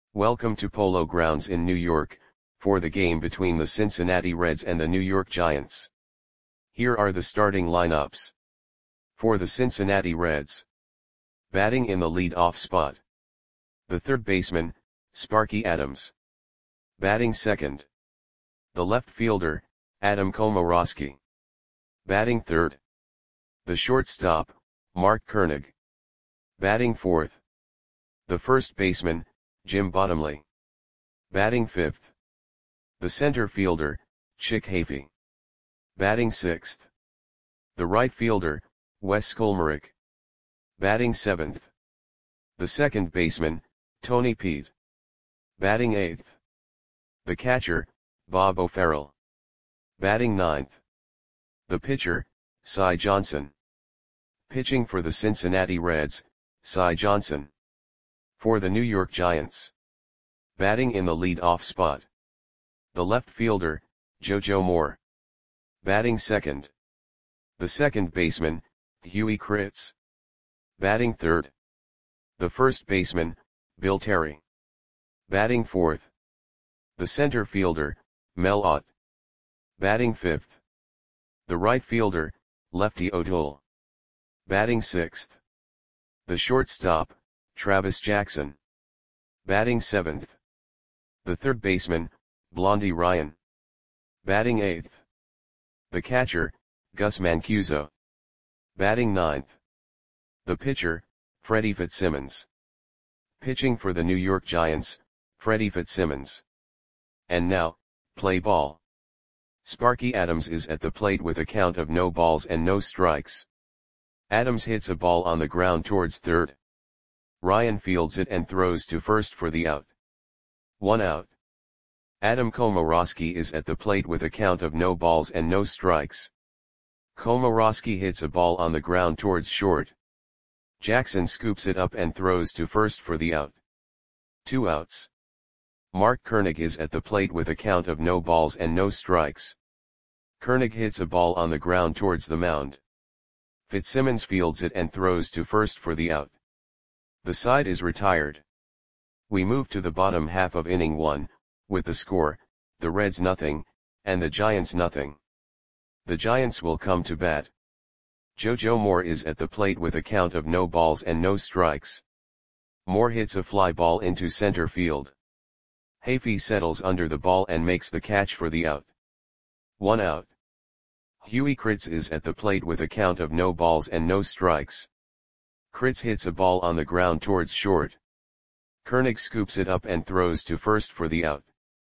Welcome to Polo Grounds in New York, for the game between the Cincinnati Reds and the New York Giants. Here are the starting lineups. For the Cincinnati Reds. Batting in the lead-off spot. The third baseman, Sparky Adams. Batting second. The left fielder, Adam Komoroski. Batting third. The shortstop, Mark Koenig. Batting fourth. The first baseman, Jim Bottomley. Batting fifth. The center fielder, Chick Hafey. Batting sixth. The right fielder, Wes Skolmarek. Batting seventh. The second baseman, Tony Peet. Batting eighth. The catcher, Bob O'Farrell. Batting ninth. The pitcher, Cy Johnson. Pitching for the Cincinnati Reds, Cy Johnson. For the New York Giants. Batting in the lead-off spot. The left fielder, JoJo Moore. Batting second. The second baseman, Huey Kritz. Batting third. The first baseman, Bill Terry. Batting fourth. The center fielder, Mel Ott. Batting fifth. The right fielder, Lefty O'Toole. Batting sixth. The shortstop, Travis Jackson. Batting seventh. The third baseman, Blondie Ryan. Batting eighth. The catcher, Gus Mancuso. Batting ninth. The pitcher, Freddie Fitzsimmons. Pitching for the New York Giants, Freddie Fitzsimmons. And now, play ball. Sparky Adams is at the plate with a count of no balls and no strikes. Adams hits a ball on the ground towards third. Ryan fields it and throws to first for the out. 1 out. Adam Komoroski is at the plate with a count of no balls and no strikes. Komoroski hits a ball on the ground towards short. Jackson scoops it up and throws to first for the out. 2 outs. Mark Koenig is at the plate with a count of no balls and no strikes. Koenig hits a ball on the ground towards the mound. Fitzsimmons fields it and throws to first for the out. The side is retired. We move to the bottom half of inning 1, with the score, the Reds nothing, and the Giants nothing. The Giants will come to bat. JoJo Moore is at the plate with a count of no balls and no strikes. Moore hits a fly ball into center field. Hafey settles under the ball and makes the catch for the out. 1 out. Huey Kritz is at the plate with a count of no balls and no strikes. Kritz hits a ball on the ground towards short. Koenig scoops it up and throws to first for the out.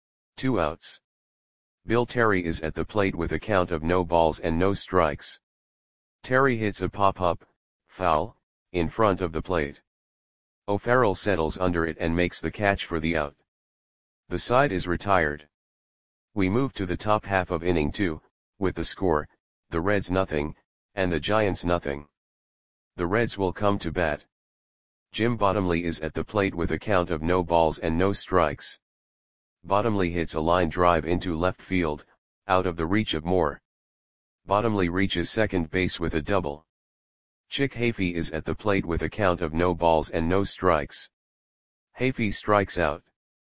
2 outs. Bill Terry is at the plate with a count of no balls and no strikes. Terry hits a pop-up, foul, in front of the plate. O'Farrell settles under it and makes the catch for the out. The side is retired. We move to the top half of inning 2, with the score, the Reds nothing, and the Giants nothing. The Reds will come to bat. Jim Bottomley is at the plate with a count of no balls and no strikes. Bottomley hits a line drive into left field, out of the reach of Moore. Bottomley reaches second base with a double. Chick Hafey is at the plate with a count of no balls and no strikes. Hafey strikes out.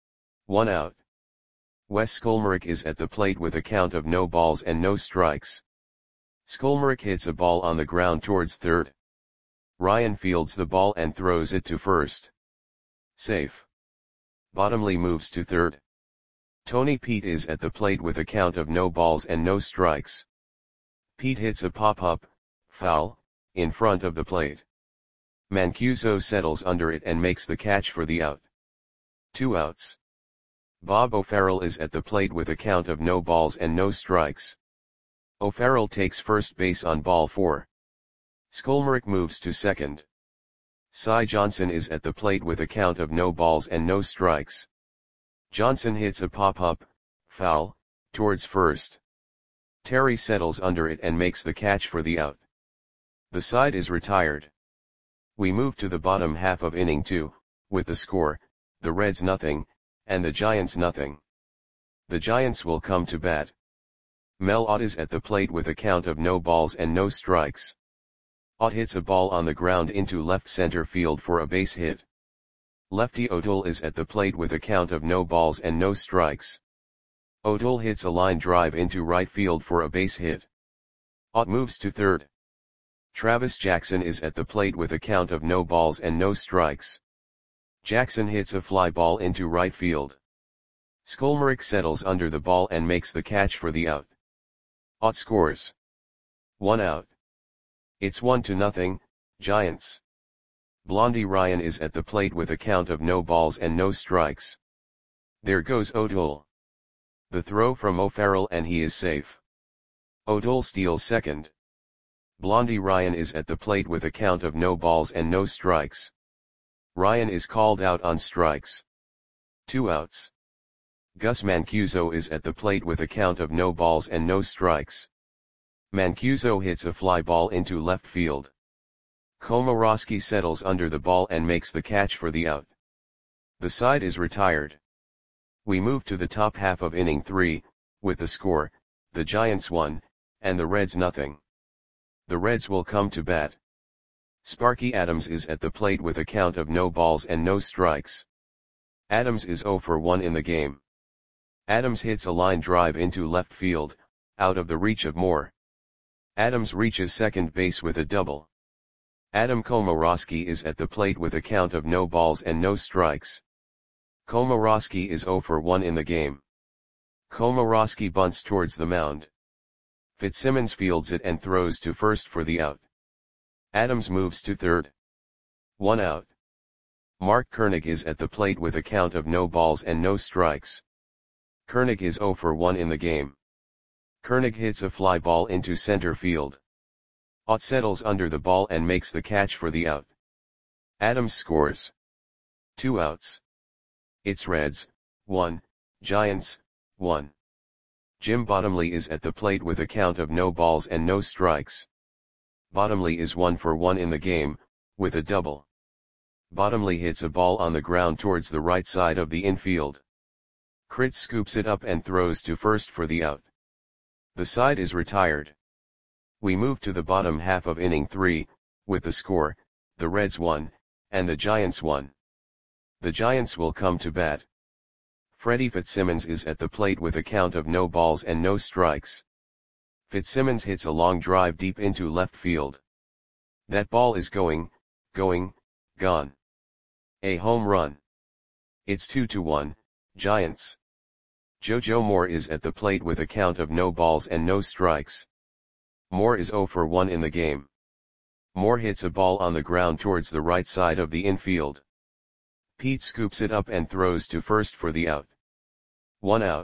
1 out. Wes Skolmarek is at the plate with a count of no balls and no strikes. Skolmarek hits a ball on the ground towards third. Ryan fields the ball and throws it to first. Safe. Bottomley moves to third. Tony Peet is at the plate with a count of no balls and no strikes. Peet hits a pop-up, foul, in front of the plate. Mancuso settles under it and makes the catch for the out. 2 outs. Bob O'Farrell is at the plate with a count of no balls and no strikes. O'Farrell takes first base on ball 4. Skolmarek moves to second. Cy Johnson is at the plate with a count of no balls and no strikes. Johnson hits a pop-up, foul, towards first. Terry settles under it and makes the catch for the out. The side is retired. We move to the bottom half of inning 2, with the score, the Reds nothing, and the Giants nothing. The Giants will come to bat. Mel Ott is at the plate with a count of no balls and no strikes. Ott hits a ball on the ground into left center field for a base hit. Lefty O'Toole is at the plate with a count of no balls and no strikes. O'Toole hits a line drive into right field for a base hit. Ott moves to third. Travis Jackson is at the plate with a count of no balls and no strikes. Jackson hits a fly ball into right field. Skolmarek settles under the ball and makes the catch for the out. Ott scores. 1 out. It's 1-0, Giants. Blondie Ryan is at the plate with a count of no balls and no strikes. There goes O'Toole. The throw from O'Farrell and he is safe. O'Toole steals second. Blondie Ryan is at the plate with a count of no balls and no strikes. Ryan is called out on strikes. 2 outs. Gus Mancuso is at the plate with a count of no balls and no strikes. Mancuso hits a fly ball into left field. Komorowski settles under the ball and makes the catch for the out. The side is retired. We move to the top half of inning 3, with the score, the Giants 1, and the Reds 0. The Reds will come to bat. Sparky Adams is at the plate with a count of no balls and no strikes. Adams is 0 for 1 in the game. Adams hits a line drive into left field, out of the reach of Moore. Adams reaches second base with a double. Adam Komorowski is at the plate with a count of no balls and no strikes. Komorowski is 0 for 1 in the game. Komorowski bunts towards the mound. Fitzsimmons fields it and throws to first for the out. Adams moves to third. 1 out. Mark Koenig is at the plate with a count of no balls and no strikes. Koenig is 0 for 1 in the game. Koenig hits a fly ball into center field. Ott settles under the ball and makes the catch for the out. Adams scores. 2 outs. It's Reds, 1, Giants, 1. Jim Bottomley is at the plate with a count of no balls and no strikes. Bottomley is 1 for 1 in the game, with a double. Bottomley hits a ball on the ground towards the right side of the infield. Kritz scoops it up and throws to first for the out. The side is retired. We move to the bottom half of inning 3, with the score, the Reds 1, and the Giants 1. The Giants will come to bat. Freddie Fitzsimmons is at the plate with a count of no balls and no strikes. Fitzsimmons hits a long drive deep into left field. That ball is gone. A home run. It's 2-1, Giants. JoJo Moore is at the plate with a count of no balls and no strikes. Moore is 0 for 1 in the game. Moore hits a ball on the ground towards the right side of the infield. Pete scoops it up and throws to first for the out. 1 out.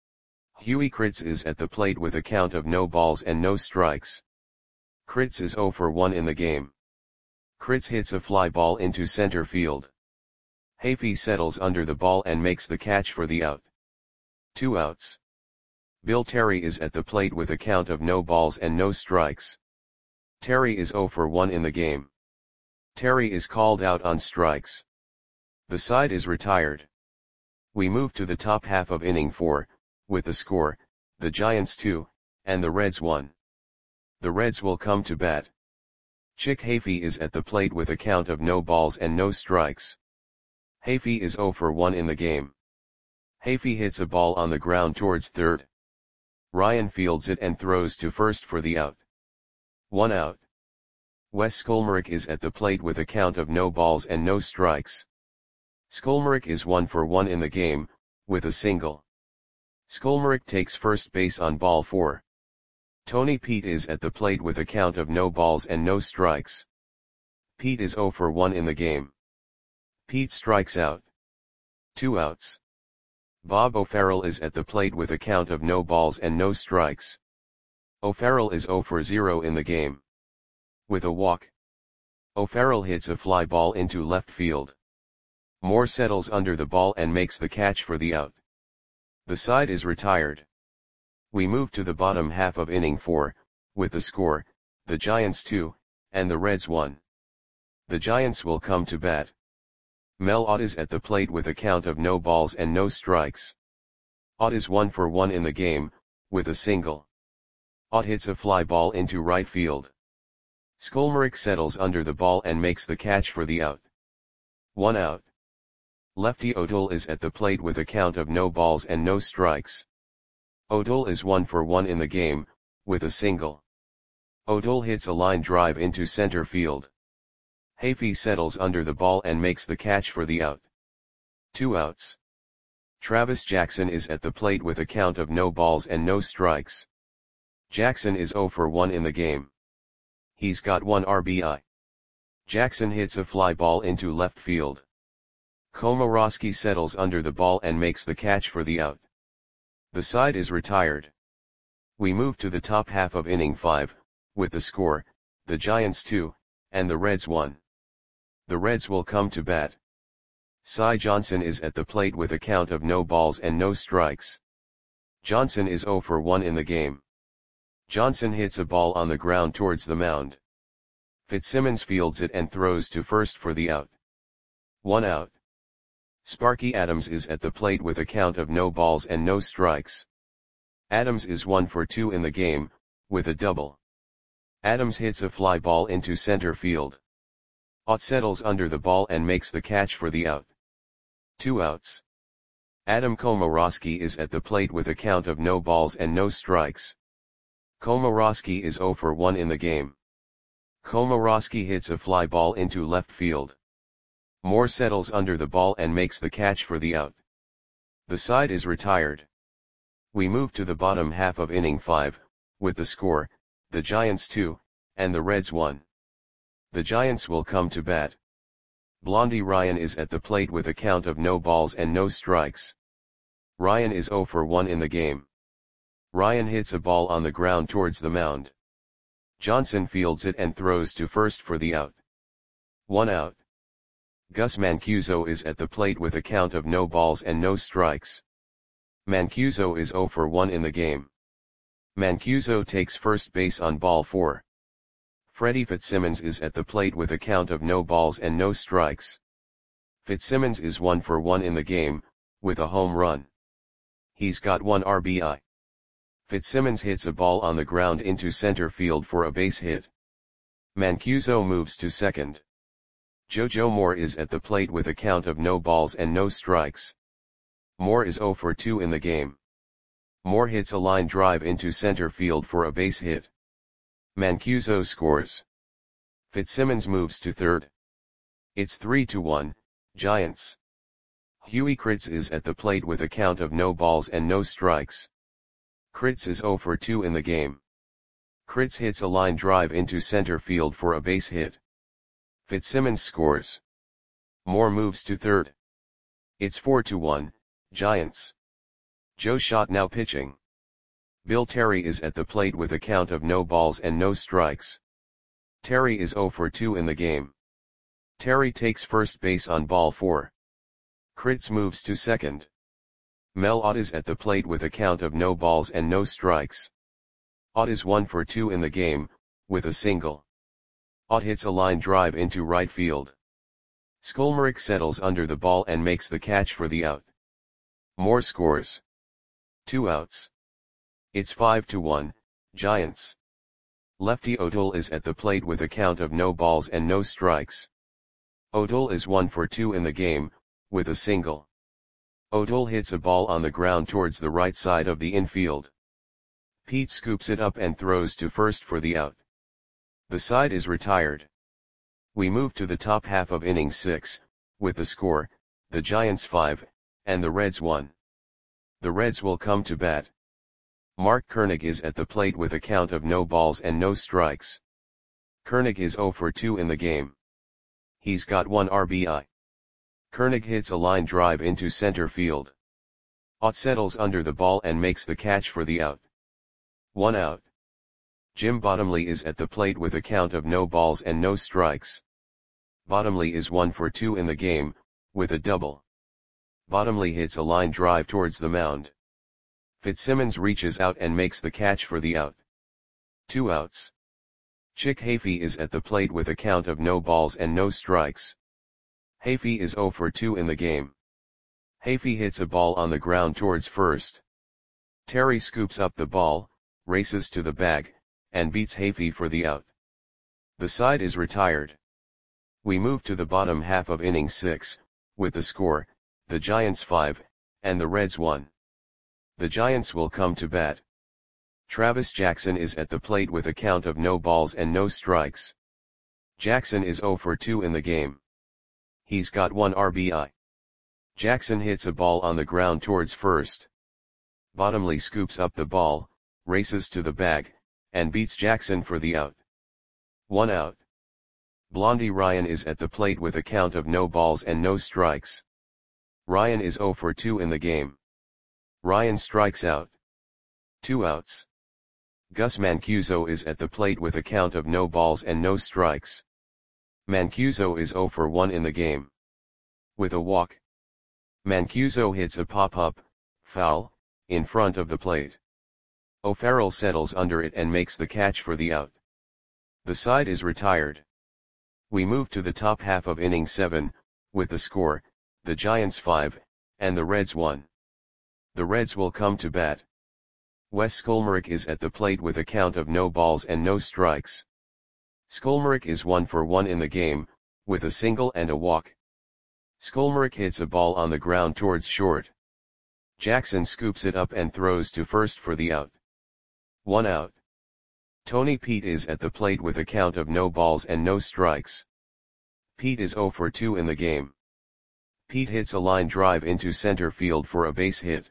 Huey Kritz is at the plate with a count of no balls and no strikes. Kritz is 0 for 1 in the game. Kritz hits a fly ball into center field. Hafey settles under the ball and makes the catch for the out. 2 outs. Bill Terry is at the plate with a count of no balls and no strikes. Terry is 0 for 1 in the game. Terry is called out on strikes. The side is retired. We move to the top half of inning 4, with the score, the Giants 2, and the Reds 1. The Reds will come to bat. Chick Hafey is at the plate with a count of no balls and no strikes. Hafey is 0 for 1 in the game. Hafey hits a ball on the ground towards third. Ryan fields it and throws to first for the out. 1 out. Wes Skolmarek is at the plate with a count of no balls and no strikes. Skolmarek is 1 for 1 in the game, with a single. Skolmarek takes first base on ball 4. Tony Pete is at the plate with a count of no balls and no strikes. Pete is 0 for 1 in the game. Pete strikes out. 2 outs. Bob O'Farrell is at the plate with a count of no balls and no strikes. O'Farrell is 0 for 0 in the game. With a walk. O'Farrell hits a fly ball into left field. Moore settles under the ball and makes the catch for the out. The side is retired. We move to the bottom half of inning 4, with the score, the Giants 2, and the Reds 1. The Giants will come to bat. Mel Ott is at the plate with a count of no balls and no strikes. Ott is 1 for 1 in the game, with a single. Ott hits a fly ball into right field. Skolmarek settles under the ball and makes the catch for the out. 1 out. Lefty O'Toole is at the plate with a count of no balls and no strikes. O'Toole is 1 for 1 in the game, with a single. O'Toole hits a line drive into center field. Hafey settles under the ball and makes the catch for the out. 2 outs. Travis Jackson is at the plate with a count of no balls and no strikes. Jackson is 0 for 1 in the game. He's got 1 RBI. Jackson hits a fly ball into left field. Komorowski settles under the ball and makes the catch for the out. The side is retired. We move to the top half of inning 5, with the score, the Giants 2, and the Reds 1. The Reds will come to bat. Cy Johnson is at the plate with a count of no balls and no strikes. Johnson is 0 for 1 in the game. Johnson hits a ball on the ground towards the mound. Fitzsimmons fields it and throws to first for the out. 1 out. Sparky Adams is at the plate with a count of no balls and no strikes. Adams is 1 for 2 in the game, with a double. Adams hits a fly ball into center field. Ott settles under the ball and makes the catch for the out. 2 outs. Adam Komorowski is at the plate with a count of no balls and no strikes. Komorowski is 0 for 1 in the game. Komorowski hits a fly ball into left field. Moore settles under the ball and makes the catch for the out. The side is retired. We move to the bottom half of inning 5, with the score, the Giants 2, and the Reds 1. The Giants will come to bat. Blondie Ryan is at the plate with a count of no balls and no strikes. Ryan is 0 for 1 in the game. Ryan hits a ball on the ground towards the mound. Johnson fields it and throws to first for the out. 1 out. Gus Mancuso is at the plate with a count of no balls and no strikes. Mancuso is 0 for 1 in the game. Mancuso takes first base on ball 4. Freddie Fitzsimmons is at the plate with a count of no balls and no strikes. Fitzsimmons is 1 for 1 in the game, with a home run. He's got 1 RBI. Fitzsimmons hits a ball on the ground into center field for a base hit. Mancuso moves to second. JoJo Moore is at the plate with a count of no balls and no strikes. Moore is 0 for 2 in the game. Moore hits a line drive into center field for a base hit. Mancuso scores. Fitzsimmons moves to third. It's 3-1, Giants. Huey Kritz is at the plate with a count of no balls and no strikes. Kritz is 0 for 2 in the game. Kritz hits a line drive into center field for a base hit. Fitzsimmons scores. Moore moves to third. It's 4-1, Giants. Joe Schott now pitching. Bill Terry is at the plate with a count of no balls and no strikes. Terry is 0 for 2 in the game. Terry takes first base on ball 4. Kritz moves to second. Mel Ott is at the plate with a count of no balls and no strikes. Ott is 1 for 2 in the game, with a single. Ott hits a line drive into right field. Skolmerick settles under the ball and makes the catch for the out. Moore scores. 2 outs. It's 5-1, Giants. Lefty O'Toole is at the plate with a count of no balls and no strikes. O'Toole is 1 for 2 in the game, with a single. O'Toole hits a ball on the ground towards the right side of the infield. Pete scoops it up and throws to first for the out. The side is retired. We move to the top half of inning 6, with the score, the Giants 5, and the Reds 1. The Reds will come to bat. Mark Koenig is at the plate with a count of no balls and no strikes. Koenig is 0 for 2 in the game. He's got 1 RBI. Koenig hits a line drive into center field. Ott settles under the ball and makes the catch for the out. 1 out. Jim Bottomley is at the plate with a count of no balls and no strikes. Bottomley is 1 for 2 in the game, with a double. Bottomley hits a line drive towards the mound. Fitzsimmons reaches out and makes the catch for the out. 2 outs. Chick Hafey is at the plate with a count of no balls and no strikes. Hafey is 0 for 2 in the game. Hafey hits a ball on the ground towards first. Terry scoops up the ball, races to the bag, and beats Hafey for the out. The side is retired. We move to the bottom half of inning 6, with the score, the Giants 5, and the Reds 1. The Giants will come to bat. Travis Jackson is at the plate with a count of no balls and no strikes. Jackson is 0 for 2 in the game. He's got 1 RBI. Jackson hits a ball on the ground towards first. Bottomley scoops up the ball, races to the bag, and beats Jackson for the out. 1 out. Blondie Ryan is at the plate with a count of no balls and no strikes. Ryan is 0 for 2 in the game. Ryan strikes out. 2 outs. Gus Mancuso is at the plate with a count of no balls and no strikes. Mancuso is 0 for 1 in the game. With a walk. Mancuso hits a pop-up, foul, in front of the plate. O'Farrell settles under it and makes the catch for the out. The side is retired. We move to the top half of inning 7, with the score, the Giants 5, and the Reds 1. The Reds will come to bat. Wes Skolmerick is at the plate with a count of no balls and no strikes. Skolmerick is 1 for 1 in the game, with a single and a walk. Skolmerick hits a ball on the ground towards short. Jackson scoops it up and throws to first for the out. 1 out. Tony Pete is at the plate with a count of no balls and no strikes. Pete is 0 for 2 in the game. Pete hits a line drive into center field for a base hit.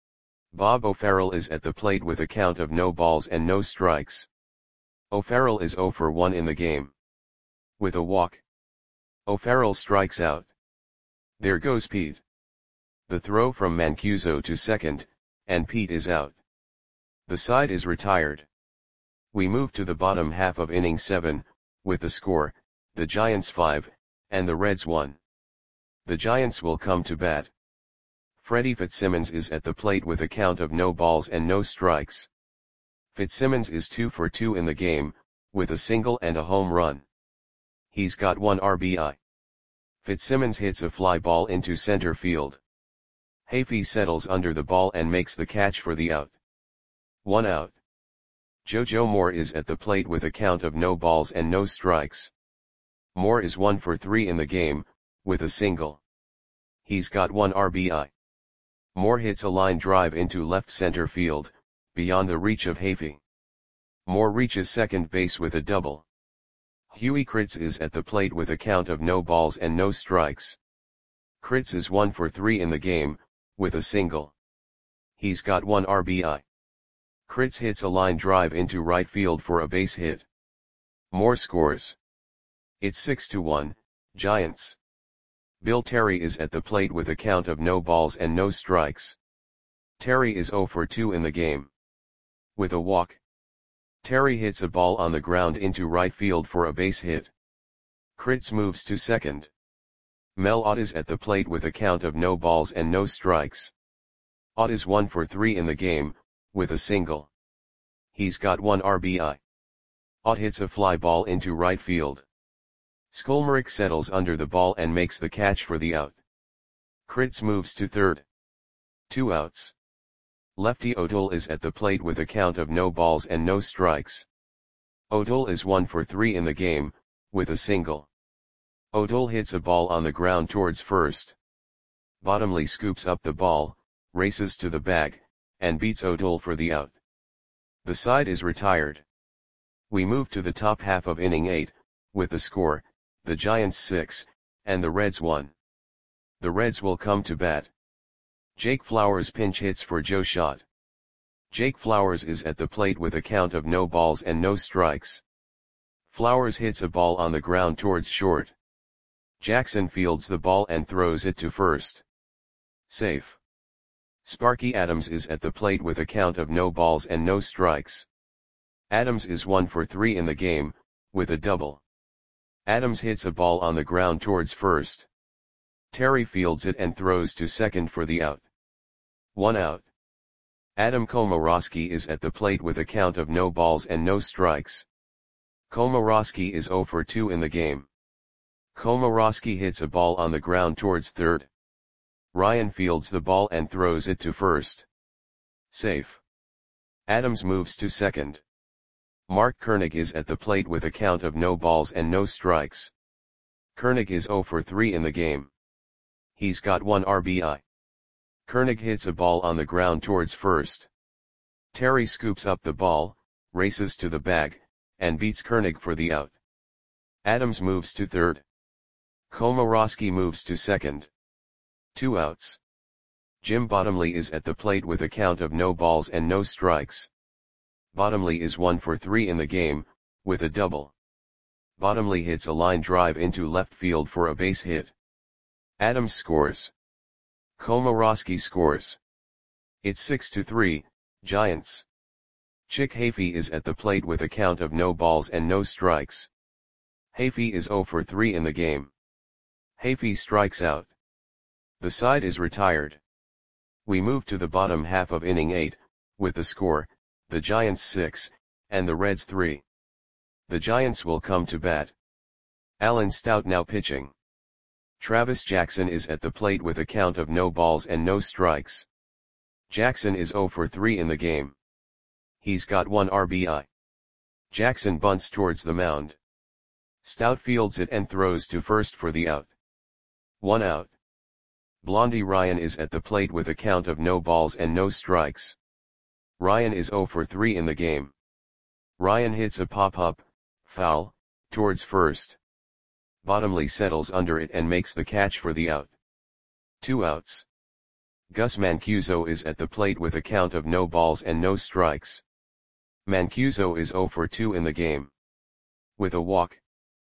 Bob O'Farrell is at the plate with a count of no balls and no strikes. O'Farrell is 0 for 1 in the game. With a walk. O'Farrell strikes out. There goes Pete. The throw from Mancuso to second, and Pete is out. The side is retired. We move to the bottom half of inning 7, with the score, the Giants 5, and the Reds 1. The Giants will come to bat. Freddie Fitzsimmons is at the plate with a count of no balls and no strikes. Fitzsimmons is 2 for 2 in the game, with a single and a home run. He's got 1 RBI. Fitzsimmons hits a fly ball into center field. Hafey settles under the ball and makes the catch for the out. 1 out. JoJo Moore is at the plate with a count of no balls and no strikes. Moore is 1 for 3 in the game, with a single. He's got 1 RBI. Moore hits a line drive into left center field, beyond the reach of Hafey. Moore reaches second base with a double. Huey Kritz is at the plate with a count of no balls and no strikes. Kritz is 1 for 3 in the game, with a single. He's got 1 RBI. Kritz hits a line drive into right field for a base hit. Moore scores. It's 6-1, Giants. Bill Terry is at the plate with a count of no balls and no strikes. Terry is 0 for 2 in the game. With a walk. Terry hits a ball on the ground into right field for a base hit. Kritz moves to second. Mel Ott is at the plate with a count of no balls and no strikes. Ott is 1 for 3 in the game, with a single. He's got 1 RBI. Ott hits a fly ball into right field. Skolmerick settles under the ball and makes the catch for the out. Kritz moves to third. 2 outs. Lefty O'Toole is at the plate with a count of no balls and no strikes. O'Toole is 1 for 3 in the game, with a single. O'Toole hits a ball on the ground towards first. Bottomley scoops up the ball, races to the bag, and beats O'Toole for the out. The side is retired. We move to the top half of inning 8, with the score, the Giants 6, and the Reds 1. The Reds will come to bat. Jake Flowers pinch hits for Joe Schott. Jake Flowers is at the plate with a count of no balls and no strikes. Flowers hits a ball on the ground towards short. Jackson fields the ball and throws it to first. Safe. Sparky Adams is at the plate with a count of no balls and no strikes. Adams is 1 for 3 in the game, with a double. Adams hits a ball on the ground towards first. Terry fields it and throws to second for the out. 1 out. Adam Komorowski is at the plate with a count of no balls and no strikes. Komorowski is 0 for 2 in the game. Komorowski hits a ball on the ground towards third. Ryan fields the ball and throws it to first. Safe. Adams moves to second. Mark Koenig is at the plate with a count of no balls and no strikes. Koenig is 0 for 3 in the game. he's got 1 RBI. Koenig hits a ball on the ground towards first. Terry scoops up the ball, races to the bag, and beats Koenig for the out. Adams moves to third. Komorowski moves to second. 2 outs. Jim Bottomley is at the plate with a count of no balls and no strikes. Bottomley is 1 for 3 in the game, with a double. Bottomley hits a line drive into left field for a base hit. Adams scores. Komorowski scores. It's 6-3, Giants. Chick Hafey is at the plate with a count of no balls and no strikes. Hafey is 0 for 3 in the game. Hafey strikes out. The side is retired. We move to the bottom half of inning 8, with the score, the Giants 6, and the Reds 3. The Giants will come to bat. Alan Stout now pitching. Travis Jackson is at the plate with a count of no balls and no strikes. Jackson is 0 for 3 in the game. He's got 1 RBI. Jackson bunts towards the mound. Stout fields it and throws to first for the out. 1 out. Blondie Ryan is at the plate with a count of no balls and no strikes. Ryan is 0 for 3 in the game. Ryan hits a pop-up, foul, towards first. Bottomley settles under it and makes the catch for the out. 2 outs. Gus Mancuso is at the plate with a count of no balls and no strikes. Mancuso is 0 for 2 in the game. With a walk.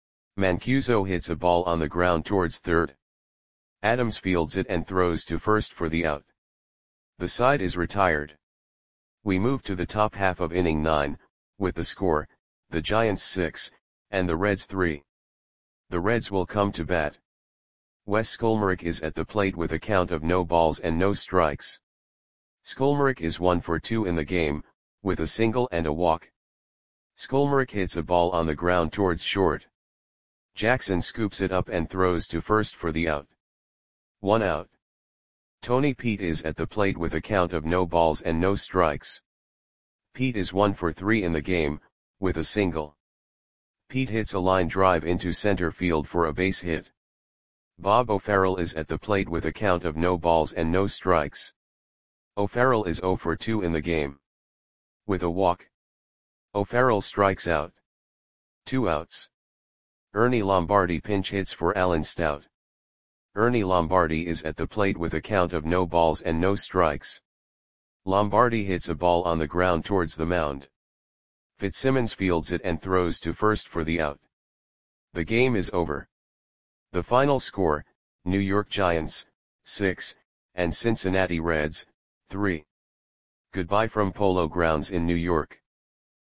Mancuso hits a ball on the ground towards third. Adams fields it and throws to first for the out. The side is retired. We move to the top half of inning 9, with the score, the Giants 6, and the Reds 3. The Reds will come to bat. Wes Skolmerick is at the plate with a count of no balls and no strikes. Skolmerick is 1 for 2 in the game, with a single and a walk. Skolmerick hits a ball on the ground towards short. Jackson scoops it up and throws to first for the out. 1 out. Tony Pete is at the plate with a count of no balls and no strikes. Pete is 1 for 3 in the game, with a single. Pete hits a line drive into center field for a base hit. Bob O'Farrell is at the plate with a count of no balls and no strikes. O'Farrell is 0 for 2 in the game. With a walk. O'Farrell strikes out. 2 outs. Ernie Lombardi pinch hits for Alan Stout. Ernie Lombardi is at the plate with a count of no balls and no strikes. Lombardi hits a ball on the ground towards the mound. Fitzsimmons fields it and throws to first for the out. The game is over. The final score, New York Giants, 6, and Cincinnati Reds, 3. Goodbye from Polo Grounds in New York.